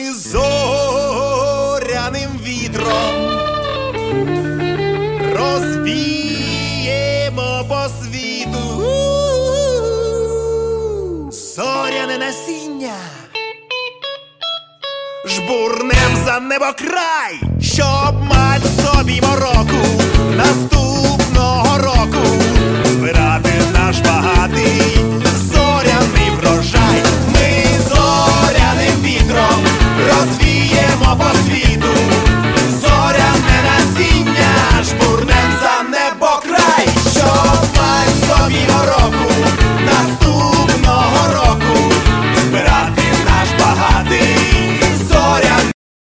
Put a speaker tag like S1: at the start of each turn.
S1: зоряним вітром розвіємо по світу зоряне насіння, жбурнем за небокрай, щоб мать собі мороку наступного